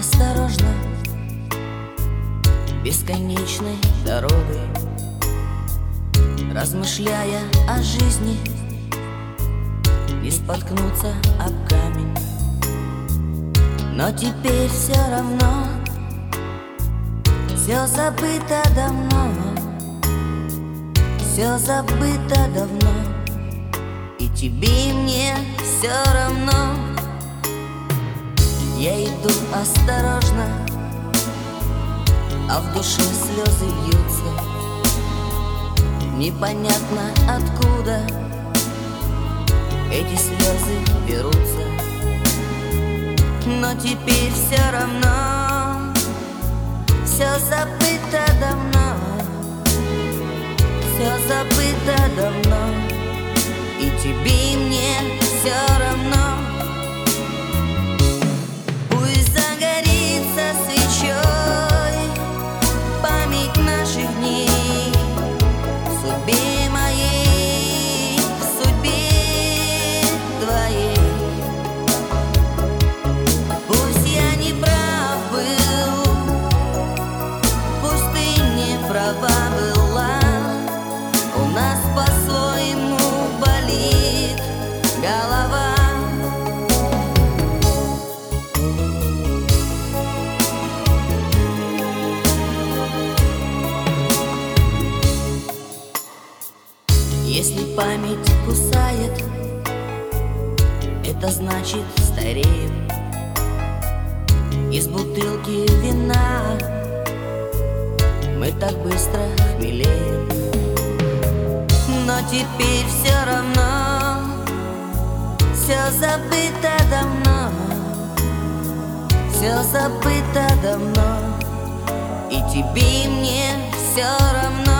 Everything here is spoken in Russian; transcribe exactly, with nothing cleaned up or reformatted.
осторожно бесконечной дорогой, размышляя о жизни, не споткнуться об камень. Но теперь все равно все забыто давно, все забыто давно, и тебе и мне все равно. Я иду осторожно, а в душе слезы льются, непонятно откуда эти слезы берутся. Но теперь все равно все забыто давно, все забыто давно, и тебе и мне все равно. Пусть загорится свечой память наших дней, в судьбе моей, в судьбе твоей. Пусть я не прав был, пусть ты не права была, у нас по-своему болит голова. Если память кусает, это значит стареем. Из бутылки вина мы так быстро хмелеем. Но теперь все равно все забыто давно, все забыто давно, и тебе и мне все равно.